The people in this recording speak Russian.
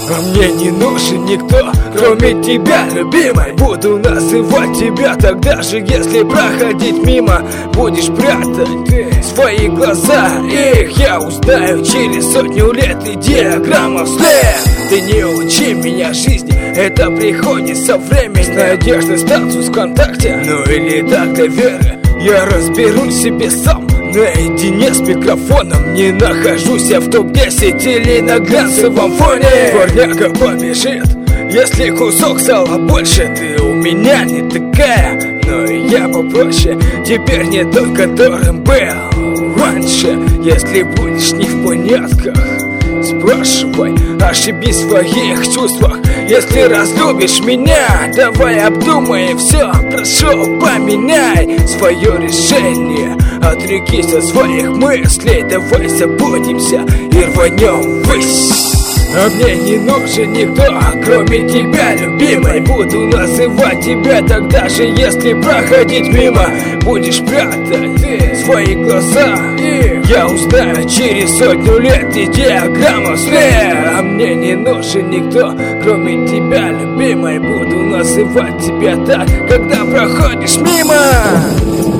А мне не нужен никто, кроме тебя, любимой. Буду называть тебя тогда же, если проходить мимо. Будешь прятать свои глаза, их я узнаю через 100 лет и диаграмма вслед. Ты не учи меня жизни, это приходит со временем. С надеждой статус ВКонтакте, ну или так до веры. Я разберусь себе сам, наедине с микрофоном. Не нахожусь я в топ-10 или на глянцевом фоне. Дворняга побежит, если кусок сала больше. Ты у меня не такая, но и я попроще. Теперь не той, которым был раньше. Если будешь не в понятках, спрашивай, ошибись в своих чувствах. Если разлюбишь меня, давай обдумай все. Прошу, поменяй свое решение. Отрекись от своих мыслей, давай забудемся и рванем ввысь. А мне не нужен никто, кроме тебя, любимой. Буду называть тебя тогда же, если проходить мимо. Будешь прятать свои глаза, я узнаю через 100 лет и диаграмма вслед. А мне не нужен никто, кроме тебя, любимой. Буду называть тебя так, когда проходишь мимо.